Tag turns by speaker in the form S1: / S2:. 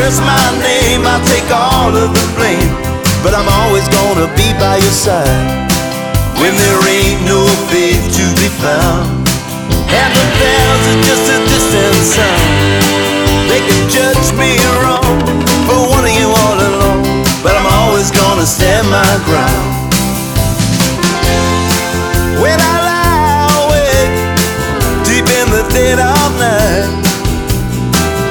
S1: curse my name, I'll take all of the blame, but I'm always gonna be by your side when there ain't no faith to be found. And the bells are just a distant sound. They can judge me wrong for wanting you all along, but I'm always gonna stand my ground.